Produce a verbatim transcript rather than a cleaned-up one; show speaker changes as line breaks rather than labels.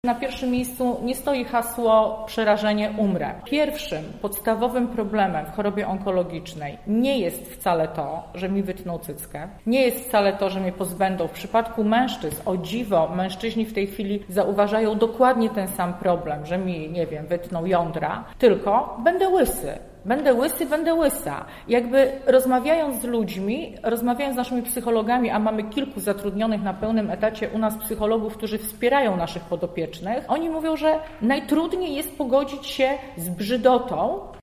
Na pierwszym miejscu nie stoi hasło przerażenie umrę. Pierwszym podstawowym problemem w chorobie onkologicznej nie jest wcale to, że mi wytną cyckę, nie jest wcale to, że mnie pozbędą. W przypadku mężczyzn, o dziwo, mężczyźni w tej chwili zauważają dokładnie ten sam problem, że mi, nie wiem, wytną jądra, tylko będę łysy. Będę łysy, będę łysa. Jakby rozmawiając z ludźmi, rozmawiając z naszymi psychologami, a mamy kilku zatrudnionych na pełnym etacie u nas psychologów, którzy wspierają naszych podopiecznych, oni mówią, że najtrudniej jest pogodzić się z brzydotą,